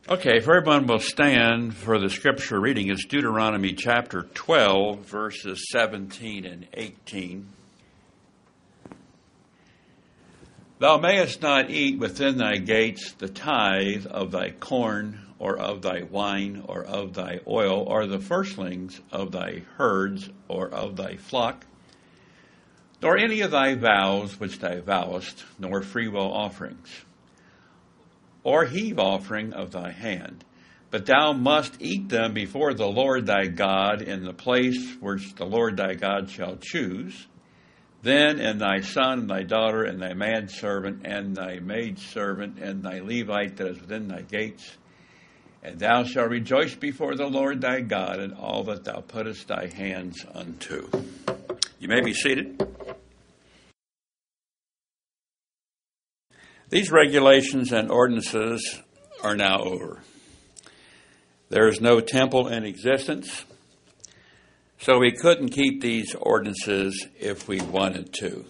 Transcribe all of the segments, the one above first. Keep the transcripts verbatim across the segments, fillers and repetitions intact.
Okay, if everyone will stand for the scripture reading, it's Deuteronomy chapter twelve, verses seventeen and eighteen. Thou mayest not eat within thy gates the tithe of thy corn, or of thy wine, or of thy oil, or the firstlings of thy herds, or of thy flock, nor any of thy vows which thou vowest, nor freewill offerings, or heave offering of thy hand. But thou must eat them before the Lord thy God in the place which the Lord thy God shall choose. Then and thy son, and thy daughter, and thy manservant, and thy maidservant, and thy Levite that is within thy gates. And thou shalt rejoice before the Lord thy God in all that thou puttest thy hands unto. You may be seated. These regulations and ordinances are now over. There is no temple in existence, so we couldn't keep these ordinances if we wanted to.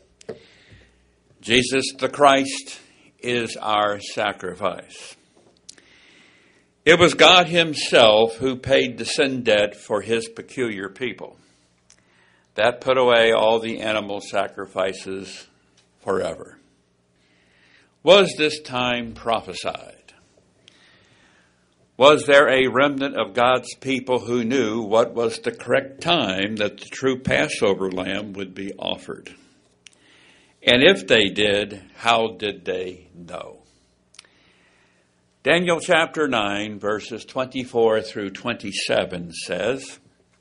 Jesus the Christ is our sacrifice. It was God himself who paid the sin debt for his peculiar people. That put away all the animal sacrifices forever. Was this time prophesied? Was there a remnant of God's people who knew what was the correct time that the true Passover lamb would be offered? And if they did, how did they know? Daniel chapter nine, verses twenty-four through twenty-seven says,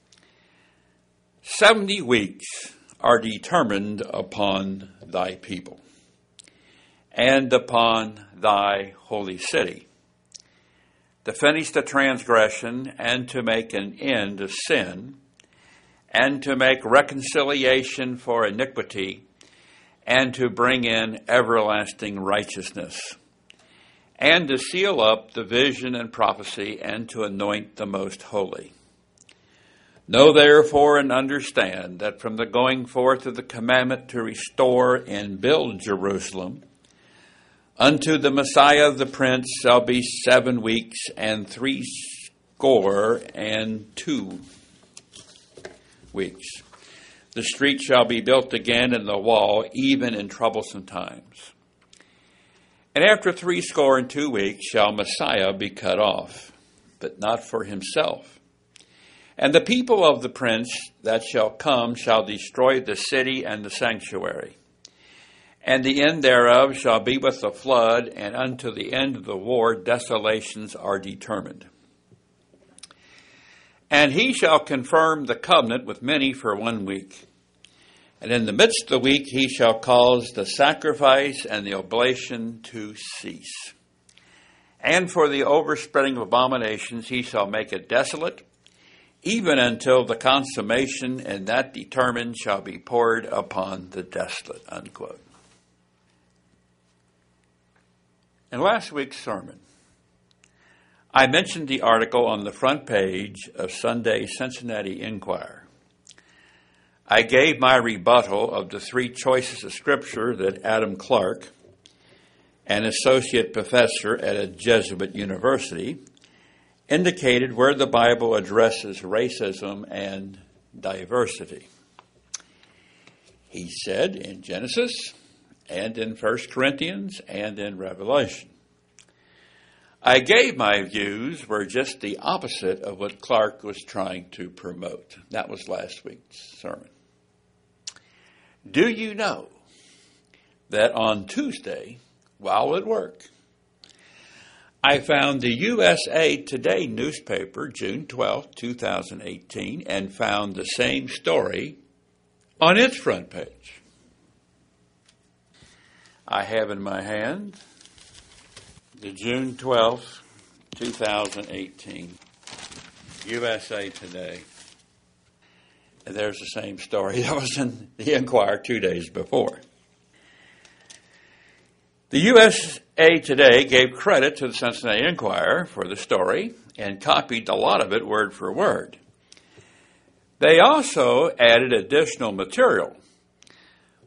Seventy weeks are determined upon thy people, and upon thy holy city, to finish the transgression, and to make an end of sin, and to make reconciliation for iniquity, and to bring in everlasting righteousness, and to seal up the vision and prophecy, and to anoint the most holy. Know therefore and understand that from the going forth of the commandment to restore and build Jerusalem, unto the Messiah the Prince shall be seven weeks and three score and two weeks. The street shall be built again, and the wall, even in troublesome times. And after three score and two weeks shall Messiah be cut off, but not for himself. And the people of the prince that shall come shall destroy the city and the sanctuary. And the end thereof shall be with the flood, and unto the end of the war desolations are determined. And he shall confirm the covenant with many for one week. And in the midst of the week he shall cause the sacrifice and the oblation to cease. And for the overspreading of abominations he shall make it desolate, even until the consummation, and that determined shall be poured upon the desolate. Unquote. In last week's sermon, I mentioned the article on the front page of Sunday's Cincinnati Enquirer. I gave my rebuttal of the three choices of Scripture that Adam Clark, an associate professor at a Jesuit university, indicated where the Bible addresses racism and diversity. He said in Genesis, and in First Corinthians, and in Revelation. I gave my views were just the opposite of what Clark was trying to promote. That was last week's sermon. Do you know that on Tuesday, while at work, I found the U S A Today newspaper, June twelfth, twenty eighteen, and found the same story on its front page. I have in my hand the June twelfth, twenty eighteen U S A Today. And there's the same story that was in the Enquirer two days before. The U S A Today gave credit to the Cincinnati Enquirer for the story and copied a lot of it word for word. They also added additional material,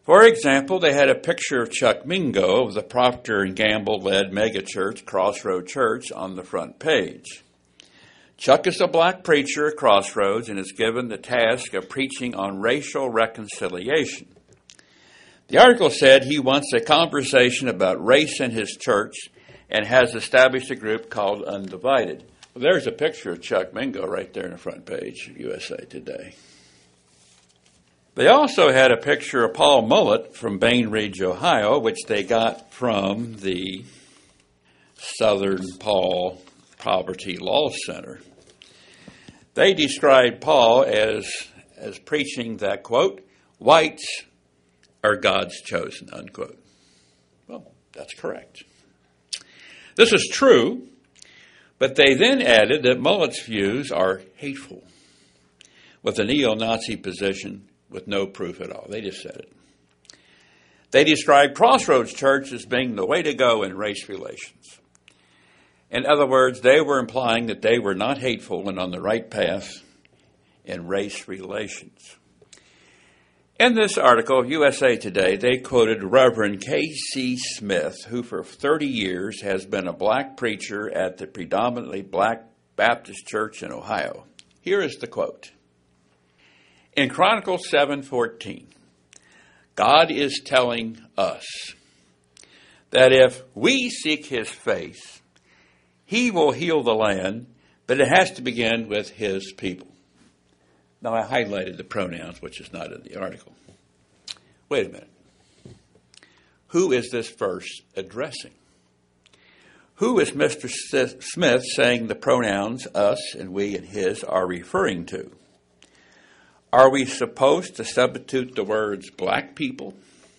For example, they had a picture of Chuck Mingo of the Procter and Gamble-led megachurch Crossroad Church on the front page. Chuck is a black preacher at Crossroads and is given the task of preaching on racial reconciliation. The article said he wants a conversation about race in his church and has established a group called Undivided. Well, there's a picture of Chuck Mingo right there in the front page of U S A Today. They also had a picture of Paul Mullett from Bainbridge, Ohio, which they got from the Southern Paul Poverty Law Center. They described Paul as, as preaching that, quote, whites are God's chosen, unquote. Well, that's correct. This is true, but they then added that Mullett's views are hateful, with a neo-Nazi position with no proof at all. They just said it. They described Crossroads Church as being the way to go in race relations. In other words, they were implying that they were not hateful and on the right path in race relations. In this article of U S A Today, they quoted Reverend K C Smith, who for thirty years has been a black preacher at the predominantly black Baptist church in Ohio. Here is the quote. In Chronicles seven fourteen, God is telling us that if we seek his face, he will heal the land, but it has to begin with his people. Now, I highlighted the pronouns, which is not in the article. Wait a minute. Who is this verse addressing? Who is Mister Smith saying the pronouns us and we and his are referring to? Are we supposed to substitute the words black people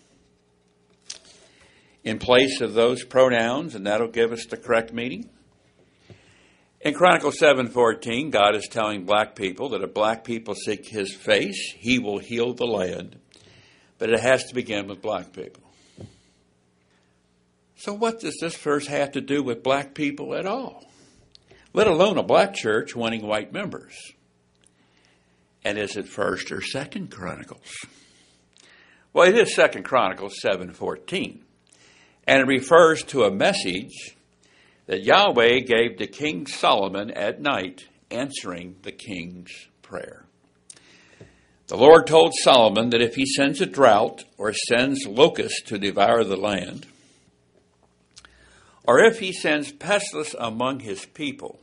in place of those pronouns, and that'll give us the correct meaning? In Chronicles seven fourteen, God is telling black people that if black people seek his face, he will heal the land, but it has to begin with black people. So what does this verse have to do with black people at all? Let alone a black church wanting white members. And is it First or Second Chronicles? Well, it is Second Chronicles seven fourteen. And it refers to a message that Yahweh gave to King Solomon at night, answering the king's prayer. The Lord told Solomon that if he sends a drought or sends locusts to devour the land, or if he sends pestilence among his people,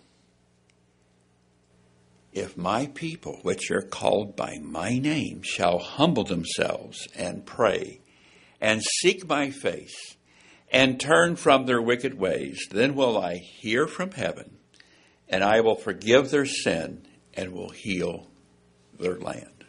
if my people, which are called by my name, shall humble themselves and pray and seek my face and turn from their wicked ways, then will I hear from heaven, and I will forgive their sin and will heal their land.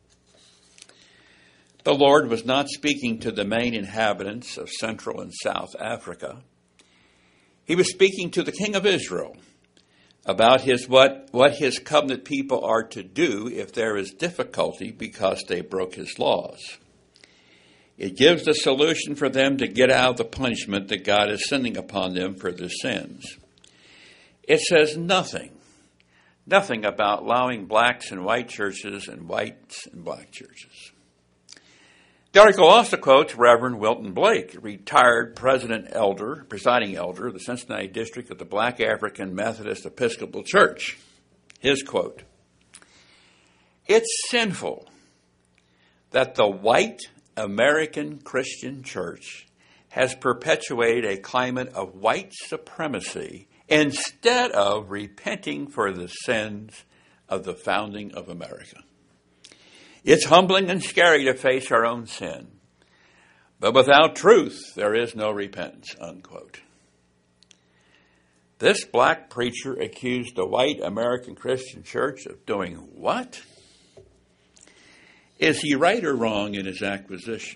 The Lord was not speaking to the main inhabitants of Central and South Africa. He was speaking to the king of Israel about his what, what his covenant people are to do if there is difficulty because they broke his laws. It gives the solution for them to get out of the punishment that God is sending upon them for their sins. It says nothing, nothing about allowing blacks in white churches and whites in black churches. The article also quotes Reverend Wilton Blake, retired president elder, presiding elder of the Cincinnati district of the Black African Methodist Episcopal Church. His quote, "It's sinful that the white American Christian church has perpetuated a climate of white supremacy instead of repenting for the sins of the founding of America. It's humbling and scary to face our own sin, but without truth, there is no repentance," unquote. This black preacher accused the white American Christian church of doing what? Is he right or wrong in his accusation?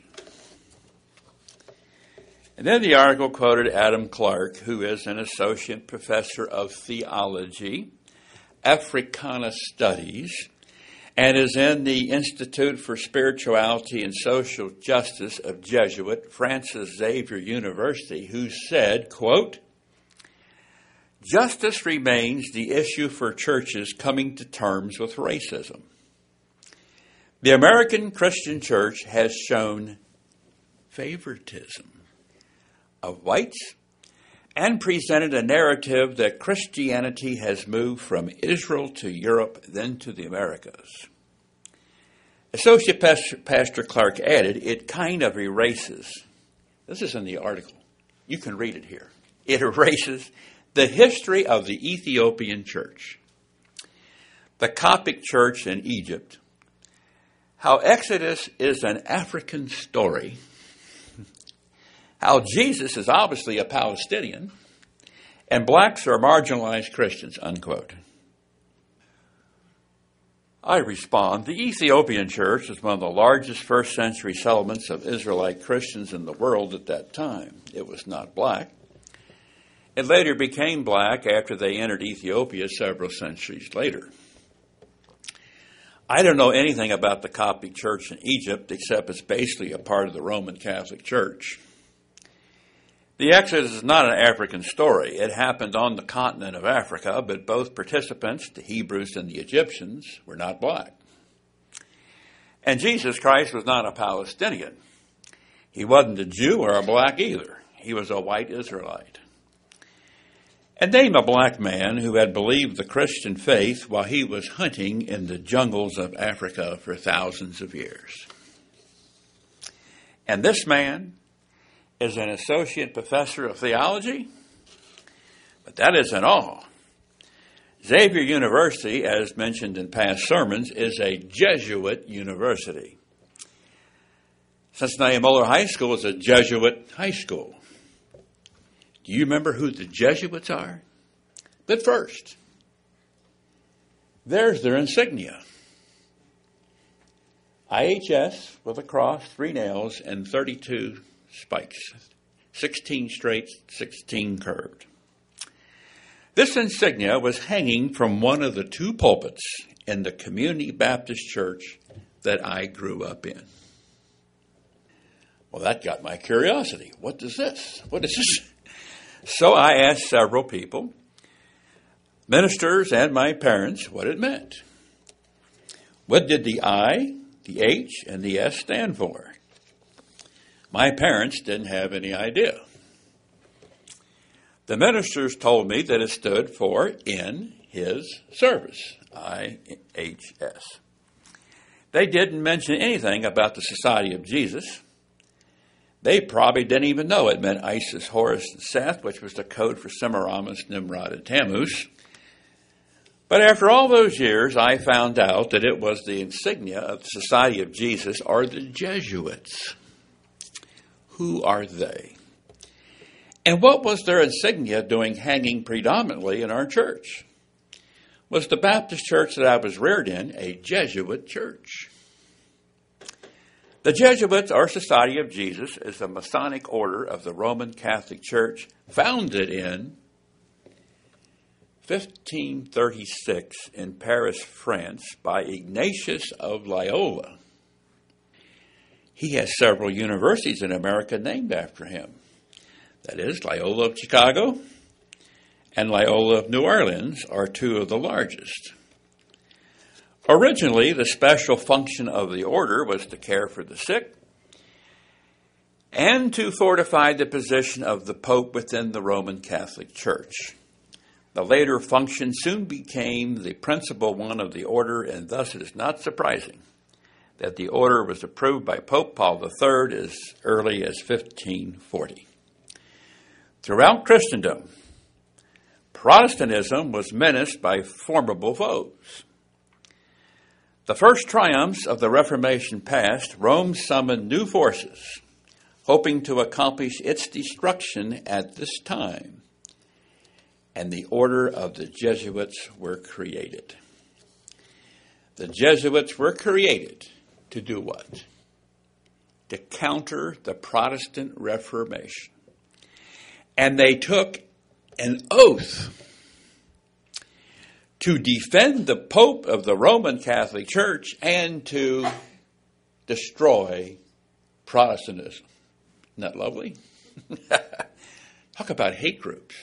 And then the article quoted Adam Clark, who is an associate professor of theology, Africana Studies, and is in the Institute for Spirituality and Social Justice of Jesuit Francis Xavier University, who said, quote, "Justice remains the issue for churches coming to terms with racism. The American Christian church has shown favoritism of whites and presented a narrative that Christianity has moved from Israel to Europe, then to the Americas. Associate Pastor, Pastor Clark added, it kind of erases, this is in the article, you can read it here, it erases the history of the Ethiopian church, the Coptic church in Egypt, how Exodus is an African story, how Jesus is obviously a Palestinian, and blacks are marginalized Christians, unquote. I respond, the Ethiopian church was one of the largest first century settlements of Israelite Christians in the world at that time. It was not black. It later became black after they entered Ethiopia several centuries later. I don't know anything about the Coptic church in Egypt except it's basically a part of the Roman Catholic Church. The Exodus is not an African story. It happened on the continent of Africa, but both participants, the Hebrews and the Egyptians, were not black. And Jesus Christ was not a Palestinian. He wasn't a Jew or a black either. He was a white Israelite. And name a black man who had believed the Christian faith while he was hunting in the jungles of Africa for thousands of years. And this man is an associate professor of theology, but that isn't all. Xavier University, as mentioned in past sermons, is a Jesuit university. Cincinnati Moeller High School is a Jesuit high school. Do you remember who the Jesuits are? But first, there's their insignia. I H S with a cross, three nails, and thirty-two spikes. sixteen straight, sixteen curved. This insignia was hanging from one of the two pulpits in the Community Baptist Church that I grew up in. Well, that got my curiosity. What is this? What is this? So I asked several people, ministers and my parents, what it meant. What did the I, the H, and the S stand for? My parents didn't have any idea. The ministers told me that it stood for in his service, I H S. They didn't mention anything about the Society of Jesus. They probably didn't even know it meant Isis, Horus, and Seth, which was the code for Semiramis, Nimrod, and Tammuz. But after all those years, I found out that it was the insignia of the Society of Jesus, or the Jesuits. Who are they? And what was their insignia doing hanging predominantly in our church? Was the Baptist church that I was reared in a Jesuit church? The Jesuits, or Society of Jesus, is a Masonic order of the Roman Catholic Church founded in fifteen thirty-six in Paris, France, by Ignatius of Loyola. He has several universities in America named after him. That is, Loyola of Chicago and Loyola of New Orleans are two of the largest. Originally, the special function of the order was to care for the sick and to fortify the position of the Pope within the Roman Catholic Church. The later function soon became the principal one of the order, and thus it is not surprising that the order was approved by Pope Paul the Third as early as fifteen forty. Throughout Christendom, Protestantism was menaced by formidable foes. The first triumphs of the Reformation past, Rome summoned new forces, hoping to accomplish its destruction at this time, and the order of the Jesuits were created. The Jesuits were created to do what? To counter the Protestant Reformation. And they took an oath to defend the Pope of the Roman Catholic Church and to destroy Protestantism. Isn't that lovely? Talk about hate groups.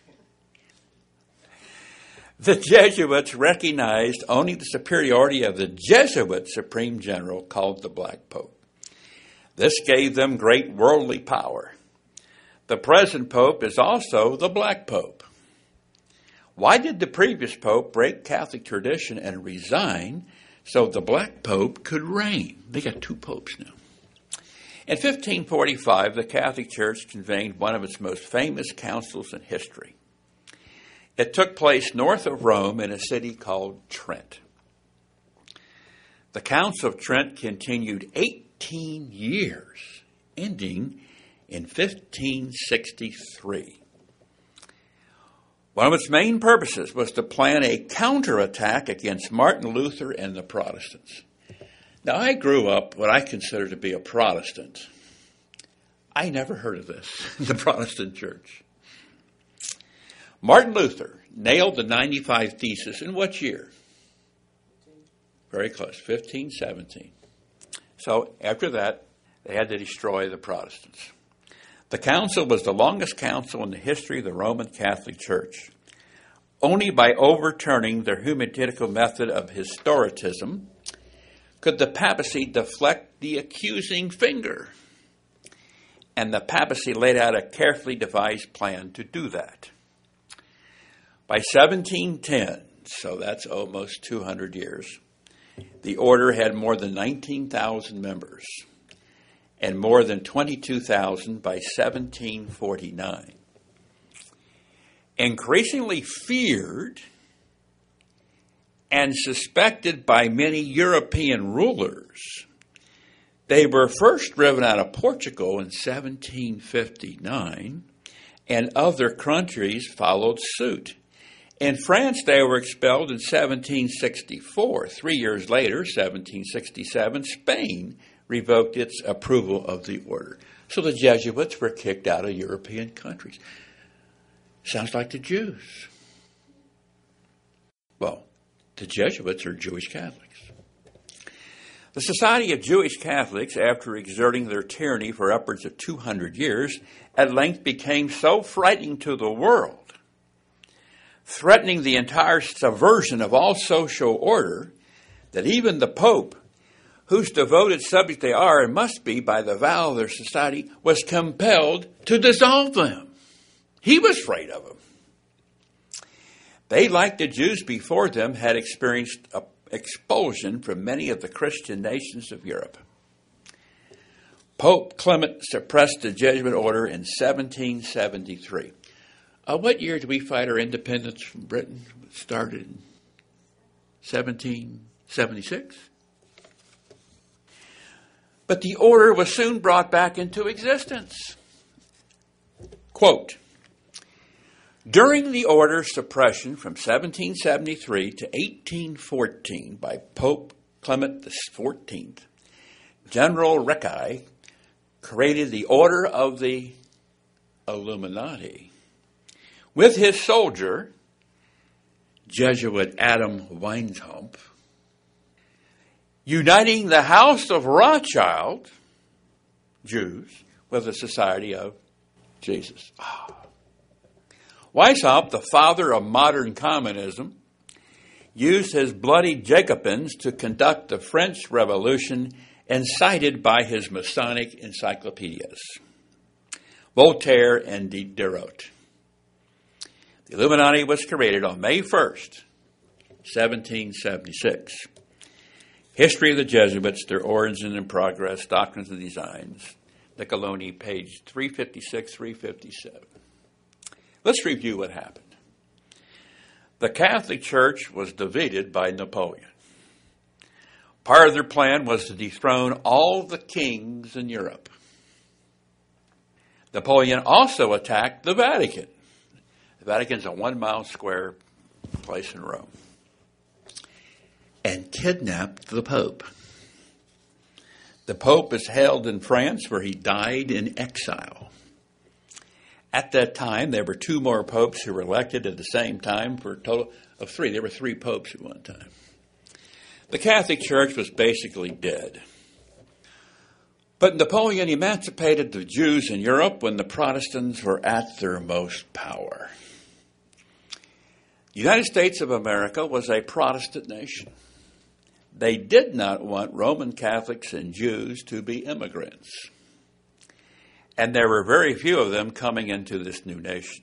The Jesuits recognized only the superiority of the Jesuit Supreme General called the Black Pope. This gave them great worldly power. The present pope is also the black pope. Why did the previous pope break Catholic tradition and resign so the black pope could reign? They got two popes now. In fifteen forty-five, the Catholic Church convened one of its most famous councils in history. It took place north of Rome in a city called Trent. The Council of Trent continued eighteen years, ending in fifteen sixty-three. One of its main purposes was to plan a counterattack against Martin Luther and the Protestants. Now, I grew up what I consider to be a Protestant. I never heard of this in the Protestant church. Martin Luther nailed the ninety-five Theses in what year? Very close, fifteen seventeen. So after that, they had to destroy the Protestants. The council was the longest council in the history of the Roman Catholic Church. Only by overturning their Humanistical method of historicism could the papacy deflect the accusing finger. And the papacy laid out a carefully devised plan to do that. By seventeen ten, so that's almost two hundred years, the order had more than nineteen thousand members and more than twenty-two thousand by seventeen forty-nine. Increasingly feared and suspected by many European rulers, they were first driven out of Portugal in seventeen fifty-nine, and other countries followed suit. In France, they were expelled in seventeen sixty-four. Three years later, seventeen sixty-seven, Spain revoked its approval of the order. So the Jesuits were kicked out of European countries. Sounds like the Jews. Well, the Jesuits are Jewish Catholics. The Society of Jewish Catholics, after exerting their tyranny for upwards of two hundred years, at length became so frightening to the world, threatening the entire subversion of all social order, that even the Pope, whose devoted subject they are and must be by the vow of their society, was compelled to dissolve them. He was afraid of them. They, like the Jews before them, had experienced a expulsion from many of the Christian nations of Europe. Pope Clement suppressed the Jesuit order in seventeen seventy-three. Uh, what year did we fight our independence from Britain? It started in seventeen seventy-six. But the order was soon brought back into existence. Quote, during the order's suppression from seventeen seventy-three to eighteen fourteen by Pope Clement the fourteenth, General Recchi created the Order of the Illuminati with his soldier, Jesuit Adam Weishaupt, uniting the House of Rothschild, Jews, with the Society of Jesus. Oh. Weishaupt, the father of modern communism, used his bloody Jacobins to conduct the French Revolution, incited by his Masonic encyclopedias, Voltaire and Diderot. The Illuminati was created on May first, seventeen seventy-six. History of the Jesuits, Their Origin and Progress, Doctrines and Designs, Niccoloni, page three fifty-six, three fifty-seven. Let's review what happened. The Catholic Church was defeated by Napoleon. Part of their plan was to dethrone all the kings in Europe. Napoleon also attacked the Vatican. The Vatican's a one-mile square place in Rome. And kidnapped the Pope. The Pope is held in France, where he died in exile. At that time, there were two more popes who were elected at the same time for a total of three. There were three popes at one time. The Catholic Church was basically dead. But Napoleon emancipated the Jews in Europe when the Protestants were at their most power. The United States of America was a Protestant nation. they did not want Roman Catholics and Jews to be immigrants. And there were very few of them coming into this new nation.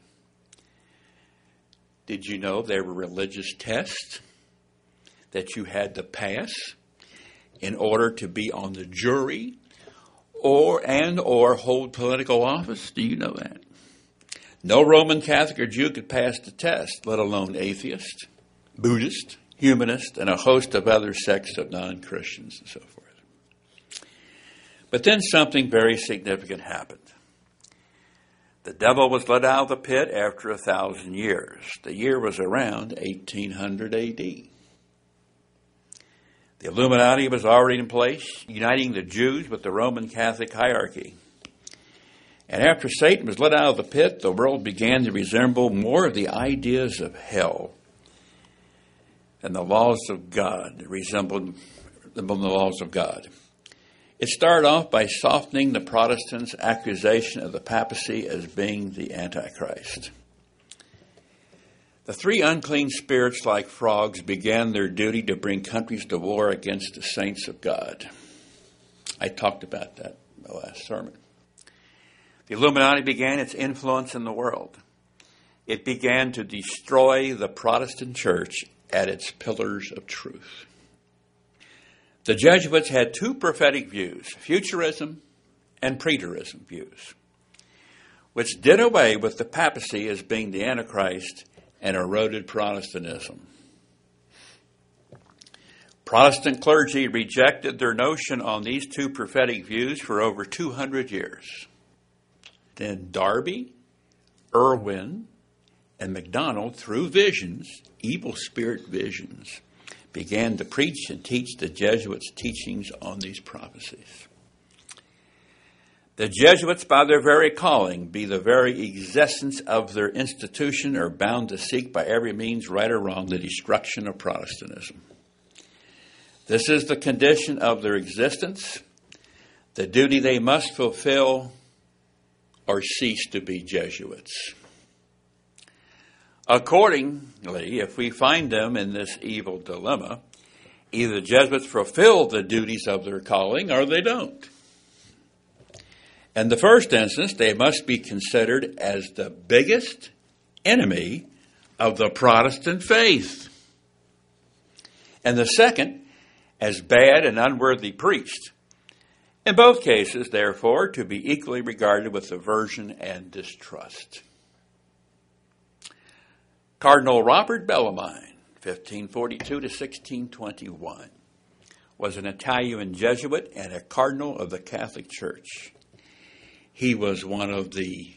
Did you know there were religious tests that you had to pass in order to be on the jury or and or hold political office? Do you know that? No Roman Catholic or Jew could pass the test, let alone atheist, Buddhist, humanist, and a host of other sects of non-Christians and so forth. But then something very significant happened. The devil was let out of the pit after a thousand years. The year was around eighteen hundred A D. The Illuminati was already in place, uniting the Jews with the Roman Catholic hierarchy. And after Satan was let out of the pit, the world began to resemble more of the ideas of hell. And the laws of God resembled the laws of God. It started off by softening the Protestants' accusation of the papacy as being the Antichrist. The three unclean spirits, like frogs, began their duty to bring countries to war against the saints of God. I talked about that in the last sermon. The Illuminati began its influence in the world. It began to destroy the Protestant church at its pillars of truth. The Jesuits had two prophetic views, futurism and preterism views, which did away with the papacy as being the Antichrist and eroded Protestantism. Protestant clergy rejected their notion on these two prophetic views for over two hundred years. Then Darby, Irwin, and MacDonald, through visions, evil spirit visions, began to preach and teach the Jesuits' teachings on these prophecies. The Jesuits, by their very calling, be the very existence of their institution, are bound to seek by every means, right or wrong, the destruction of Protestantism. This is the condition of their existence, the duty they must fulfill, or cease to be Jesuits. Accordingly, if we find them in this evil dilemma, either the Jesuits fulfill the duties of their calling or they don't. In the first instance, they must be considered as the biggest enemy of the Protestant faith. And the second, as bad and unworthy priests. In both cases, therefore, to be equally regarded with aversion and distrust. Cardinal Robert Bellarmine, fifteen forty-two to sixteen twenty-one, was an Italian Jesuit and a cardinal of the Catholic Church. He was one of the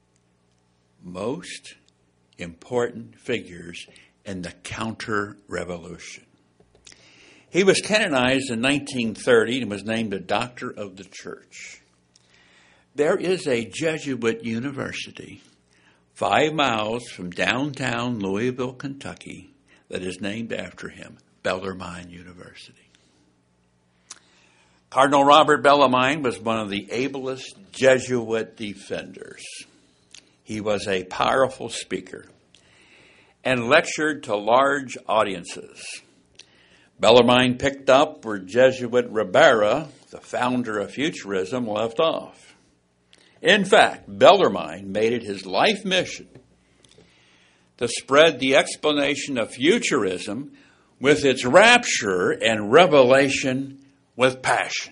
most important figures in the counter-revolution. He was canonized in nineteen thirty and was named a doctor of the church. There is a Jesuit university five miles from downtown Louisville, Kentucky, that is named after him, Bellarmine University. Cardinal Robert Bellarmine was one of the ablest Jesuit defenders. He was a powerful speaker and lectured to large audiences. Bellarmine picked up where Jesuit Ribera, the founder of Futurism, left off. In fact, Bellarmine made it his life mission to spread the explanation of Futurism with its rapture and revelation with passion.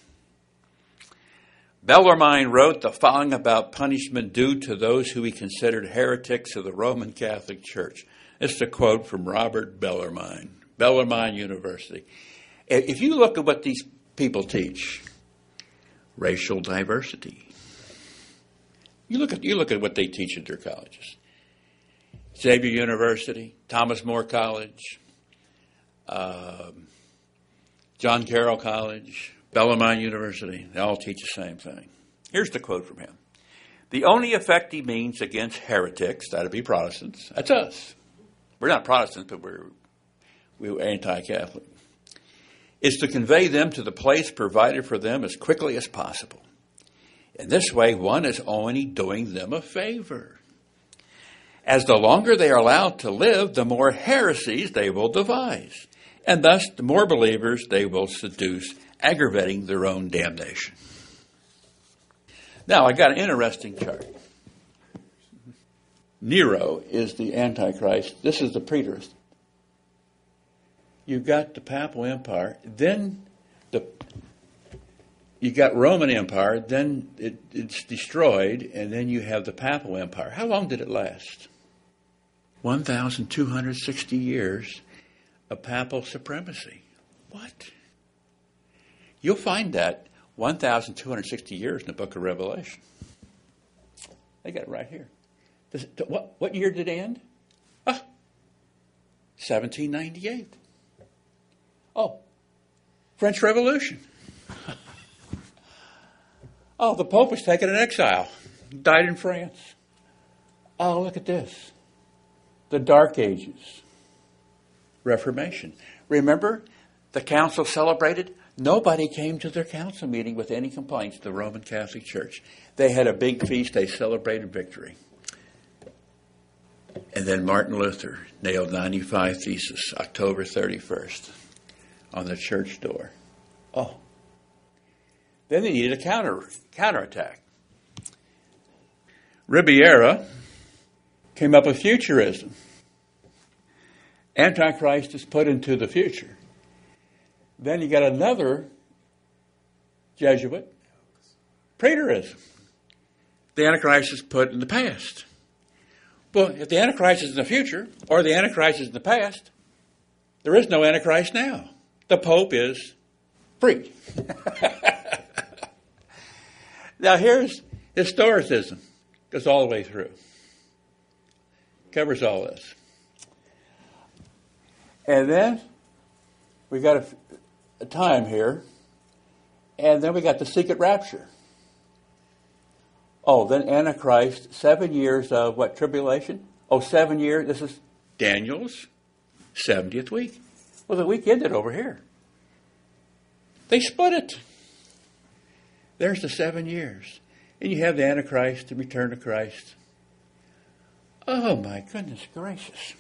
Bellarmine wrote the following about punishment due to those who he considered heretics of the Roman Catholic Church. It's a quote from Robert Bellarmine, Bellarmine University. If you look at what these people teach, racial diversity. You look at you look at what they teach at their colleges. Xavier University, Thomas More College, um, John Carroll College, Bellarmine University. They all teach the same thing. Here's the quote from him. The only effective means against heretics, that would be Protestants, that's us. We're not Protestants, but we're, we're anti-Catholic, is to convey them to the place provided for them as quickly as possible. In this way, one is only doing them a favor. As the longer they are allowed to live, the more heresies they will devise. And thus, the more believers they will seduce, aggravating their own damnation. Now, I got an interesting chart. Nero is the Antichrist. This is the preterist. You've got the Papal Empire, then the you got Roman Empire, then it, it's destroyed, and then you have the Papal Empire. How long did it last? one thousand two hundred sixty years of papal supremacy. What? You'll find that one thousand two hundred sixty years in the book of Revelation. They got it right here. Does it, what, what year did it end? Ah, seventeen ninety-eight. Oh, French Revolution. Oh, the Pope was taken in exile. Died in France. Oh, look at this. The Dark Ages. Reformation. Remember, the council celebrated? Nobody came to their council meeting with any complaints, the Roman Catholic Church. They had a big feast. They celebrated victory. And then Martin Luther nailed ninety-five Theses, October thirty-first, on the church door. Oh. Then they needed a counter counterattack. Ribiera came up with futurism. Antichrist is put into the future. Then you got another Jesuit, preterism. The Antichrist is put in the past. Well, if the Antichrist is in the future, or the Antichrist is in the past, there is no Antichrist now. The Pope is free. Now here's historicism. Goes all the way through. Covers all this. And then we got a, a time here. And then we got the secret rapture. Oh, then Antichrist, seven years of what, tribulation? Oh, seven years. This is Daniel's seventieth week. Well, the week ended over here. They split it. There's the seven years. And you have the Antichrist, the return of Christ. Oh, my goodness gracious.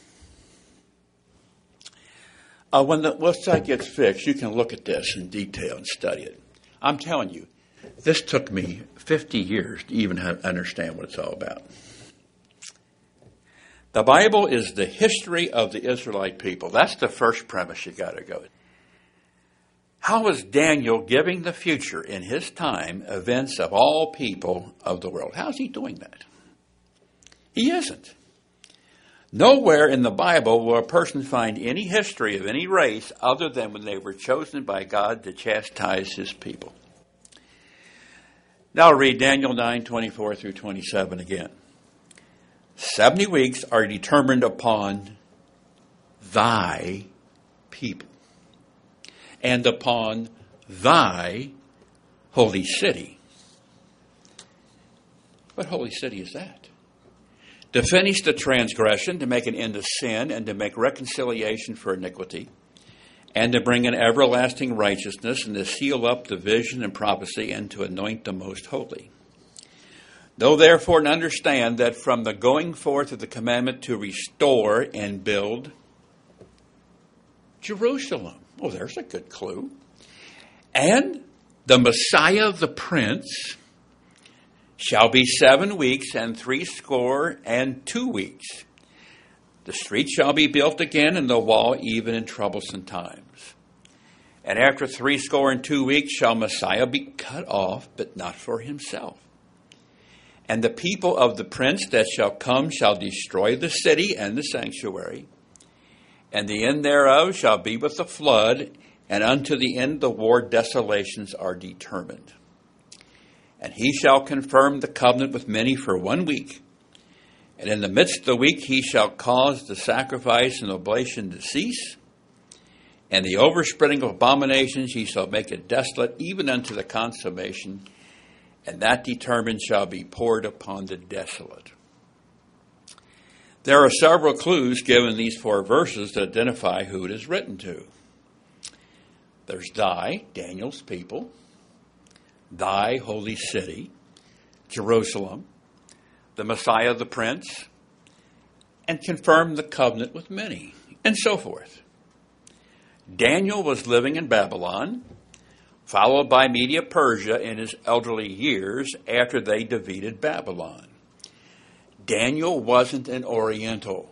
Uh, when the website gets fixed, you can look at this in detail and study it. I'm telling you, this took me fifty years to even have, understand what it's all about. The Bible is the history of the Israelite people. That's the first premise you got to go with. How was Daniel giving the future in his time events of all people of the world? How's he doing that? He isn't. Nowhere in the Bible will a person find any history of any race other than when they were chosen by God to chastise his people. Now I'll read Daniel nine, twenty-four through twenty-seven again. Seventy weeks are determined upon thy people and upon thy holy city. What holy city is that? To finish the transgression, to make an end of sin, and to make reconciliation for iniquity, and to bring an everlasting righteousness, and to seal up the vision and prophecy, and to anoint the most holy. Know therefore and understand that from the going forth of the commandment to restore and build Jerusalem. Oh, there's a good clue. And the Messiah, the Prince, shall be seven weeks and three score and two weeks. The street shall be built again, and the wall even in troublesome times. And after three score and two weeks shall Messiah be cut off, but not for himself. And the people of the prince that shall come shall destroy the city and the sanctuary. And the end thereof shall be with the flood, and unto the end the war desolations are determined. And he shall confirm the covenant with many for one week. And in the midst of the week he shall cause the sacrifice and oblation to cease. And the overspreading of abominations he shall make it desolate, even unto the consummation. And that determined shall be poured upon the desolate. There are several clues given in these four verses to identify who it is written to. There's thy, Daniel's people, thy holy city, Jerusalem, the Messiah, the Prince, and confirm the covenant with many, and so forth. Daniel was living in Babylon, followed by Media-Persia in his elderly years after they defeated Babylon. Daniel wasn't an Oriental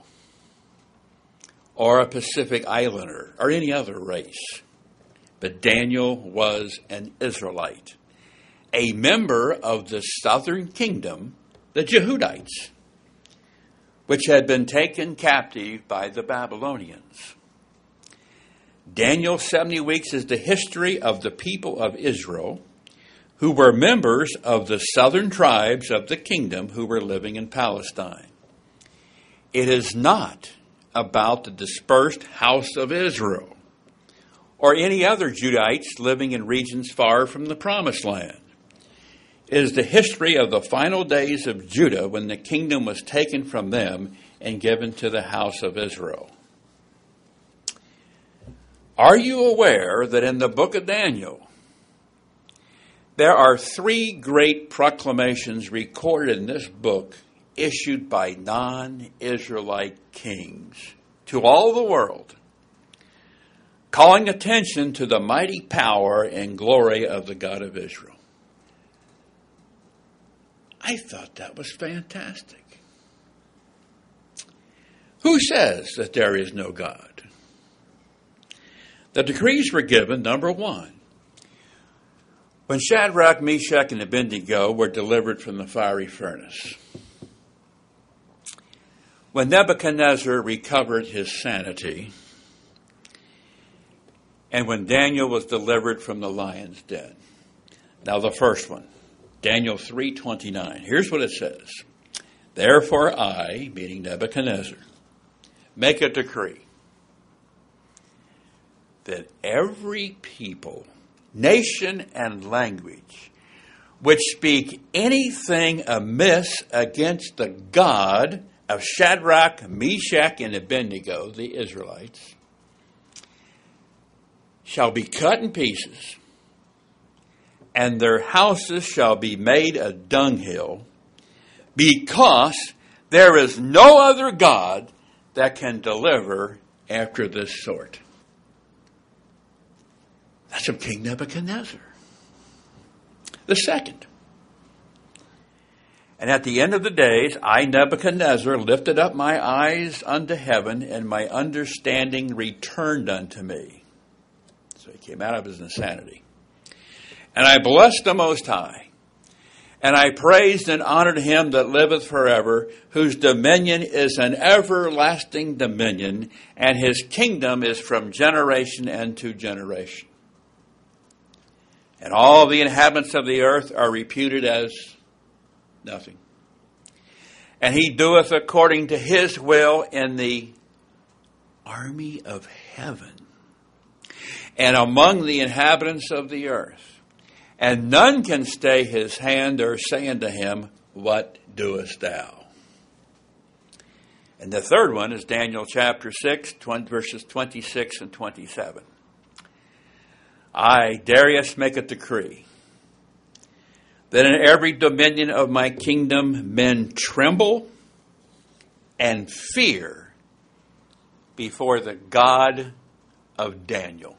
or a Pacific Islander or any other race, but Daniel was an Israelite, a member of the southern kingdom, the Jehudites, which had been taken captive by the Babylonians. Daniel's seventy weeks is the history of the people of Israel who were members of the southern tribes of the kingdom who were living in Palestine. It is not about the dispersed house of Israel or any other Judahites living in regions far from the promised land. It is the history of the final days of Judah when the kingdom was taken from them and given to the house of Israel. Are you aware that in the book of Daniel, there are three great proclamations recorded in this book issued by non-Israelite kings to all the world, calling attention to the mighty power and glory of the God of Israel? I thought that was fantastic. Who says that there is no God? The decrees were given, number one, when Shadrach, Meshach, and Abednego were delivered from the fiery furnace. When Nebuchadnezzar recovered his sanity, and when Daniel was delivered from the lion's den. Now the first one, Daniel three twenty-nine. Here's what it says. Therefore I, meaning Nebuchadnezzar, make a decree that every people, nation, and language which speak anything amiss against the God of Shadrach, Meshach, and Abednego, the Israelites, shall be cut in pieces, and their houses shall be made a dunghill, because there is no other God that can deliver after this sort. That's from King Nebuchadnezzar. The second. And at the end of the days, I, Nebuchadnezzar, lifted up my eyes unto heaven, and my understanding returned unto me. So he came out of his insanity. And I blessed the Most High, and I praised and honored him that liveth forever, whose dominion is an everlasting dominion, and his kingdom is from generation unto generation. And all the inhabitants of the earth are reputed as nothing. And he doeth according to his will in the army of heaven and among the inhabitants of the earth. And none can stay his hand or say unto him, what doest thou? And the third one is Daniel chapter six, verses twenty-six and twenty-seven. I, Darius, make a decree that in every dominion of my kingdom men tremble and fear before the God of Daniel.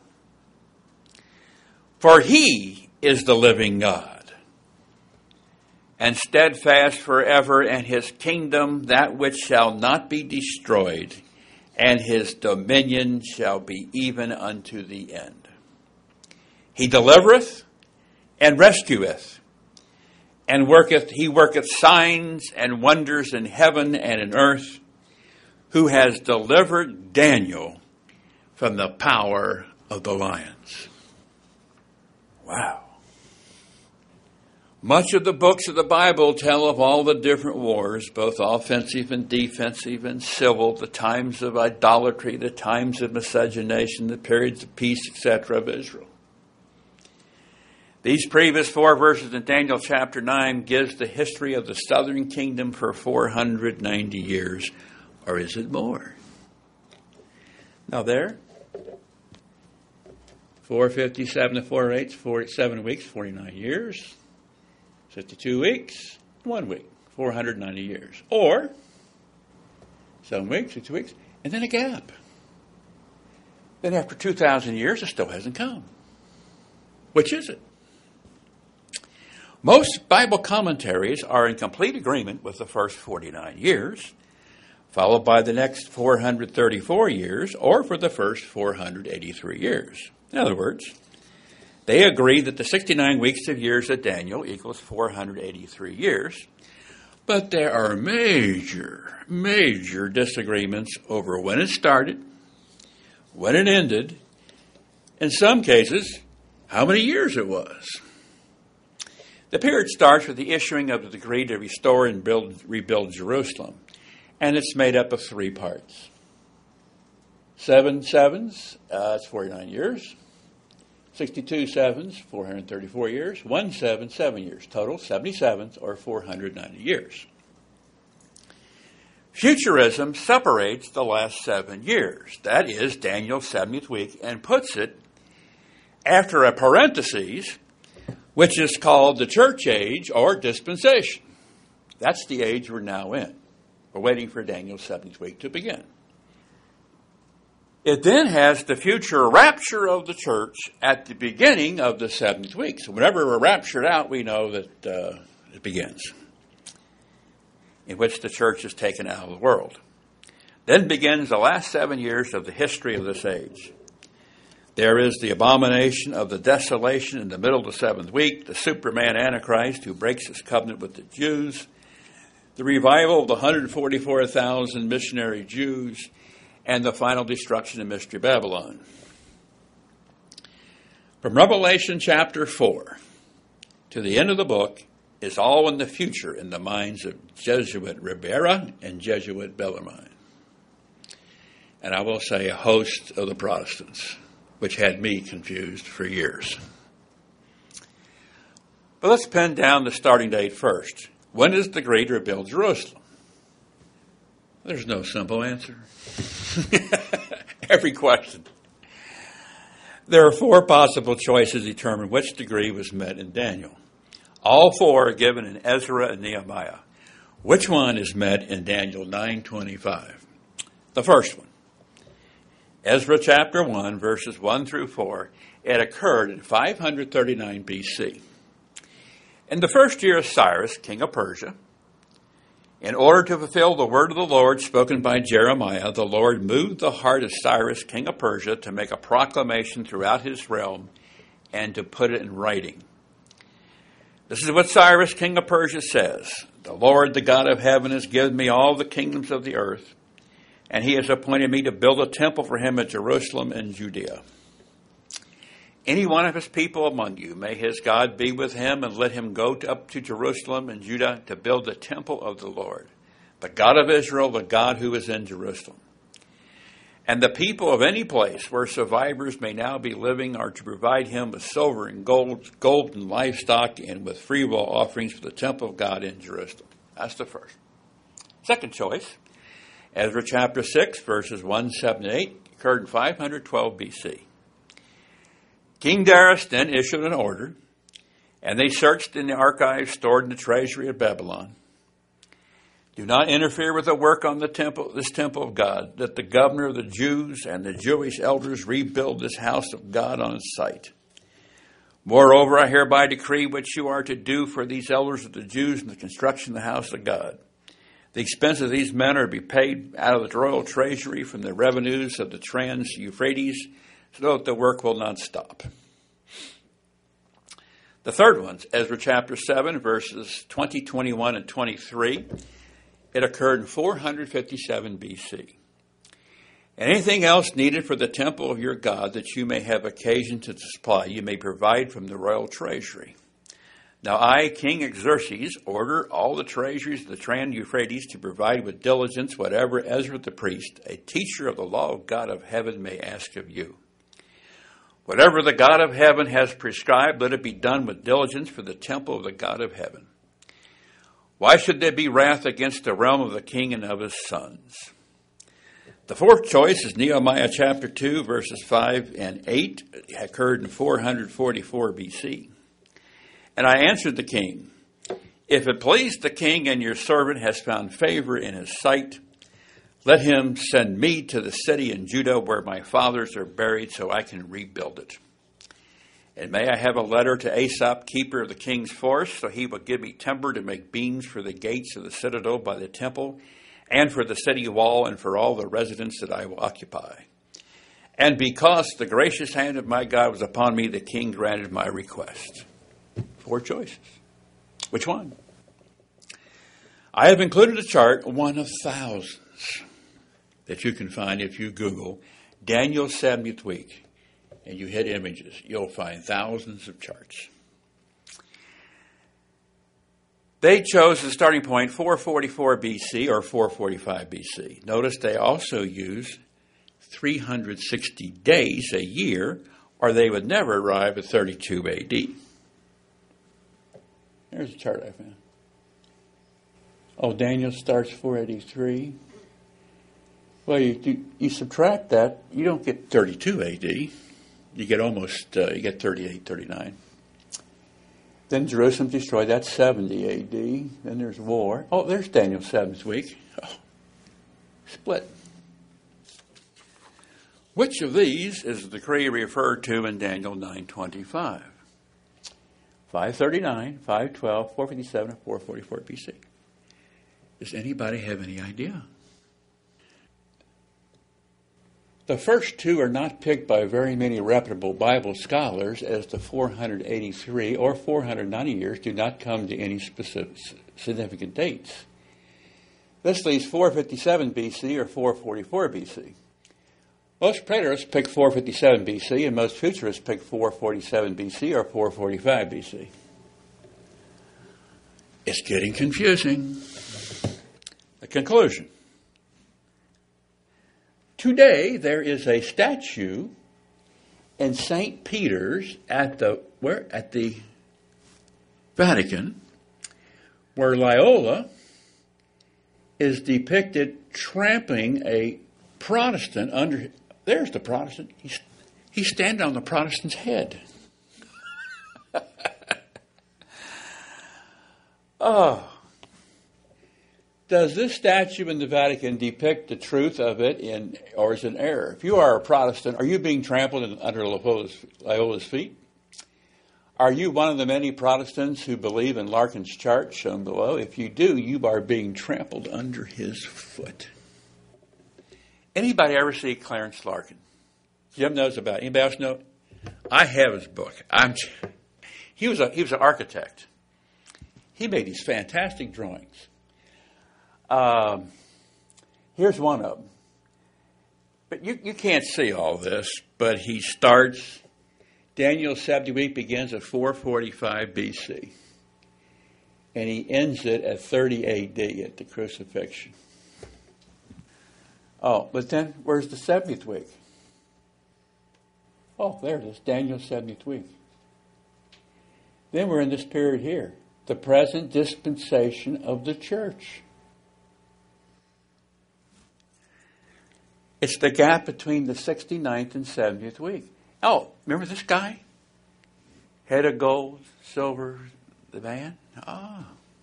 For he is the living God, and steadfast forever, and his kingdom that which shall not be destroyed, and his dominion shall be even unto the end. He delivereth and rescueth, and worketh, he worketh signs and wonders in heaven and in earth, who has delivered Daniel from the power of the lions. Wow. Much of the books of the Bible tell of all the different wars, both offensive and defensive and civil, the times of idolatry, the times of miscegenation, the periods of peace, et cetera of Israel. These previous four verses in Daniel chapter nine gives the history of the southern kingdom for four hundred ninety years, or is it more? Now there, four fifty-seven to four oh eight, forty-seven weeks, forty-nine years, fifty-two weeks, one week, four hundred ninety years. Or, seven weeks, fifty weeks, and then a gap. Then after two thousand years, it still hasn't come. Which is it? Most Bible commentaries are in complete agreement with the first forty-nine years, followed by the next four hundred thirty-four years, or for the first four hundred eighty-three years. In other words, they agree that the sixty-nine weeks of years of Daniel equals four hundred eighty-three years, but there are major, major disagreements over when it started, when it ended, in some cases, how many years it was. The period starts with the issuing of the decree to restore and build, rebuild Jerusalem, and it's made up of three parts. Seven sevens, uh, that's forty-nine years. sixty-two sevens, four hundred thirty-four years. One seven, seven years. Total, seventy sevens, or four hundred ninety years. Futurism separates the last seven years, that is, Daniel's seventieth week, and puts it after a parenthesis, which is called the church age or dispensation. That's the age we're now in. We're waiting for Daniel's seventieth week to begin. It then has the future rapture of the church at the beginning of the seventieth week. So whenever we're raptured out, we know that uh, it begins, in which the church is taken out of the world. Then begins the last seven years of the history of this age. There is the abomination of the desolation in the middle of the seventh week, the Superman Antichrist who breaks his covenant with the Jews, the revival of the one hundred forty-four thousand missionary Jews, and the final destruction of Mystery Babylon. From Revelation chapter four to the end of the book is all in the future in the minds of Jesuit Ribera and Jesuit Bellarmine. And I will say a host of the Protestants, which had me confused for years. But let's pin down the starting date first. When is the decree to rebuild Jerusalem? There's no simple answer. Every question. There are four possible choices to determine which degree was met in Daniel. All four are given in Ezra and Nehemiah. Which one is met in Daniel nine twenty-five? The first one. Ezra chapter one, verses one through four. It occurred in five hundred thirty-nine B C. In the first year of Cyrus, king of Persia, in order to fulfill the word of the Lord spoken by Jeremiah, the Lord moved the heart of Cyrus, king of Persia, to make a proclamation throughout his realm and to put it in writing. This is what Cyrus, king of Persia, says. The Lord, the God of heaven, has given me all the kingdoms of the earth, and he has appointed me to build a temple for him at Jerusalem and Judea. Any one of his people among you, may his God be with him, and let him go to, up to Jerusalem and Judah to build the temple of the Lord, the God of Israel, the God who is in Jerusalem. And the people of any place where survivors may now be living are to provide him with silver and gold, gold and livestock, and with freewill offerings for the temple of God in Jerusalem. That's the first. Second choice, Ezra chapter six, verses one, seven, and eight, occurred in five hundred twelve B C. King Darius then issued an order, and they searched in the archives stored in the treasury of Babylon. Do not interfere with the work on the temple, this temple of God, that the governor of the Jews and the Jewish elders rebuild this house of God on its site. Moreover, I hereby decree what you are to do for these elders of the Jews in the construction of the house of God. The expense of these men are to be paid out of the royal treasury from the revenues of the Trans-Euphrates, so that the work will not stop. The third one, Ezra chapter seven, verses twenty, twenty-one, and twenty-three. It occurred in four hundred fifty-seven B C. Anything else needed for the temple of your God that you may have occasion to supply, you may provide from the royal treasury. Now I, King Xerxes, order all the treasuries of the Trans-Euphrates to provide with diligence whatever Ezra the priest, a teacher of the law of God of heaven, may ask of you. Whatever the God of heaven has prescribed, let it be done with diligence for the temple of the God of heaven. Why should there be wrath against the realm of the king and of his sons? The fourth choice is Nehemiah chapter two, verses five and eight. It occurred in four hundred forty-four B C. And I answered the king, if it please the king and your servant has found favor in his sight, Let him send me to the city in Judah where my fathers are buried so I can rebuild it. And may I have a letter to Asaph, keeper of the king's forest, so he will give me timber to make beams for the gates of the citadel by the temple, and for the city wall, and for all the residents that I will occupy. And because the gracious hand of my God was upon me, the king granted my request. Four choices. Which one? I have included a chart, one of thousands, that you can find if you Google Daniel's seventieth week. And you hit images, you'll find thousands of charts. They chose the starting point four forty-four B C or four forty-five B C. Notice they also use three hundred sixty days a year, or they would never arrive at thirty-two A D. There's a chart I found. Oh, Daniel starts four eighty-three. Well, you, you, you subtract that, you don't get thirty-two A D. You get almost, uh, you get thirty-eight, thirty-nine. Then Jerusalem destroyed, that's seventy A D. Then there's war. Oh, there's Daniel's seventh week. Oh, split. Which of these is the decree referred to in Daniel nine twenty-five? five thirty-nine, five twelve, four fifty-seven, and four forty-four B C. Does anybody have any idea? The first two are not picked by very many reputable Bible scholars, as the four eighty-three or four ninety years do not come to any specific significant dates. This leaves four fifty-seven B C or four forty-four B C. Most preterists pick four fifty-seven B C, and most futurists pick four forty-seven B C or four forty-five B C. It's getting confusing. The conclusion. Today, there is a statue in Saint Peter's at the where at the Vatican, where Loyola is depicted trampling a Protestant under. There's the Protestant. He's he's standing on the Protestant's head. Oh. Does this statue in the Vatican depict the truth of it, in, or is it an error? If you are a Protestant, are you being trampled in, under Loyola's, Loyola's feet? Are you one of the many Protestants who believe in Larkin's chart shown below? If you do, you are being trampled under his foot. Anybody ever see Clarence Larkin? Jim knows about it. Anybody else know? I have his book. I'm. He was a he was an architect. He made these fantastic drawings. Um, here's one of them. But you, you can't see all this, but he starts, Daniel's seventy week begins at four forty-five B C. And he ends it at thirty A D at the crucifixion. Oh, but then where's the seventieth week? Oh, there it is, Daniel's seventieth week. Then we're in this period here, the present dispensation of the church. It's the gap between the sixty-ninth and seventieth week. Oh, remember this guy? Head of gold, silver, the man? Ah.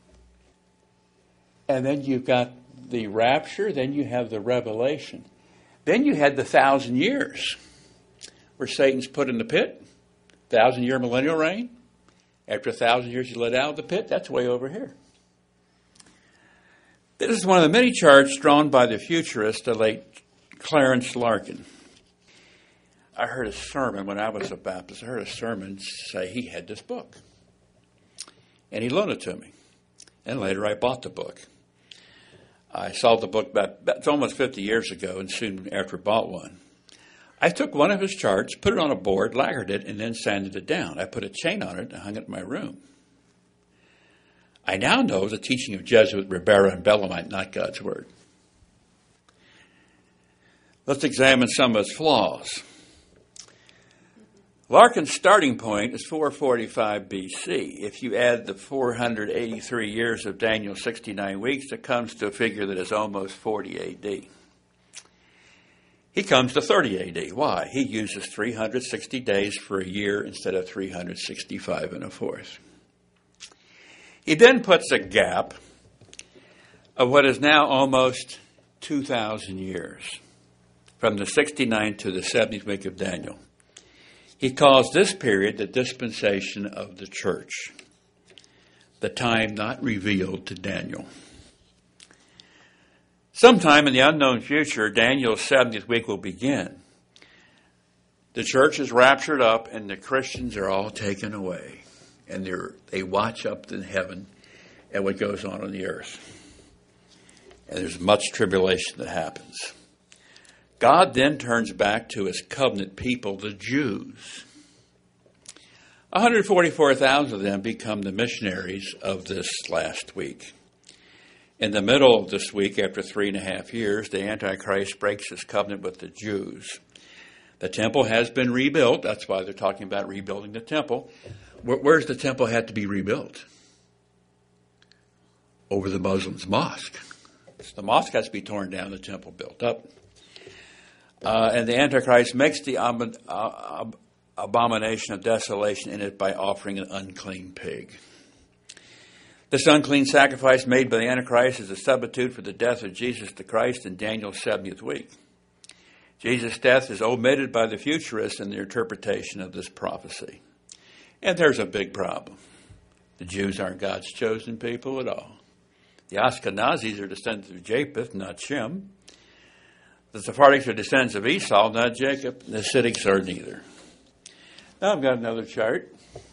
And then you've got the rapture, then you have the revelation. Then you had the thousand years, where Satan's put in the pit, thousand year millennial reign. After a thousand years you let out of the pit, that's way over here. This is one of the many charts drawn by the futurist, the late Clarence Larkin. I heard a sermon when I was a Baptist. I heard a sermon say he had this book. And he loaned it to me. And later I bought the book. I saw the book about, it's almost fifty years ago, and soon after bought one. I took one of his charts, put it on a board, lacquered it, and then sanded it down. I put a chain on it and hung it in my room. I now know the teaching of Jesuit Ribera and Bellarmine, not God's Word. Let's examine some of its flaws. Larkin's starting point is four forty-five B C. If you add the four eighty-three years of Daniel's sixty-nine weeks, it comes to a figure that is almost forty A D. He comes to thirty A D. Why? He uses three hundred sixty days for a year instead of three hundred sixty-five and a fourth. He then puts a gap of what is now almost two thousand years, from the sixty-ninth to the seventieth week of Daniel. He calls this period the dispensation of the church, the time not revealed to Daniel. Sometime in the unknown future, Daniel's seventieth week will begin. The church is raptured up and the Christians are all taken away. And they're, they watch up in heaven at what goes on on the earth. And there's much tribulation that happens. God then turns back to his covenant people, the Jews. one hundred forty-four thousand of them become the missionaries of this last week. In the middle of this week, after three and a half years, the Antichrist breaks his covenant with the Jews. The temple has been rebuilt. That's why they're talking about rebuilding the temple. Where, where's the temple had to be rebuilt? Over the Muslims' mosque. So the mosque has to be torn down, the temple built up. Uh, and the Antichrist makes the ab- ab- abomination of desolation in it by offering an unclean pig. This unclean sacrifice made by the Antichrist is a substitute for the death of Jesus the Christ in Daniel's seventieth week. Jesus' death is omitted by the futurists in their interpretation of this prophecy. And there's a big problem. The Jews aren't God's chosen people at all. The Ashkenazis are descendants of Japheth, not Shem. The Sephardics are descendants of Esau, not Jacob. The Hasidics are neither. Now I've got another chart.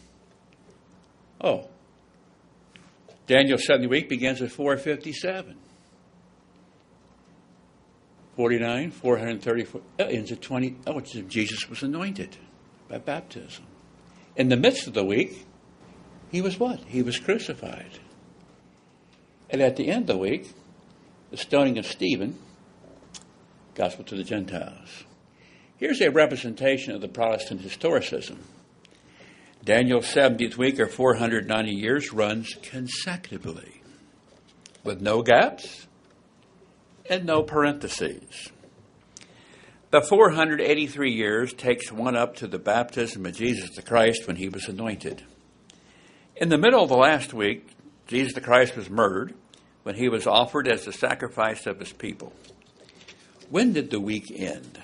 Oh. Daniel's seventieth week begins at four fifty-seven. forty-nine, four thirty-four, oh, ends at twenty. Oh, it's Jesus was anointed by baptism. In the midst of the week, he was what? He was crucified. And at the end of the week, the stoning of Stephen, gospel to the Gentiles. Here's a representation of the Protestant historicism. Daniel's seventieth week, or four hundred ninety years, runs consecutively, with no gaps and no parentheses. The four hundred eighty-three years takes one up to the baptism of Jesus the Christ when he was anointed. In the middle of the last week, Jesus the Christ was murdered when he was offered as the sacrifice of his people. When did the week end?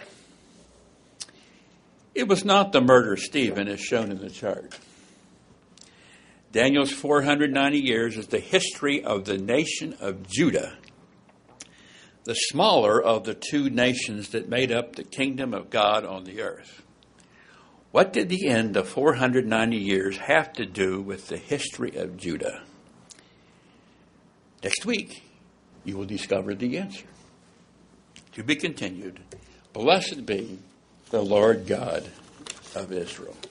It was not the murder of Stephen as shown in the chart. Daniel's four hundred ninety years is the history of the nation of Judah, the smaller of the two nations that made up the kingdom of God on the earth. What did the end of four hundred ninety years have to do with the history of Judah? Next week, you will discover the answer. To be continued. Blessed be the Lord God of Israel.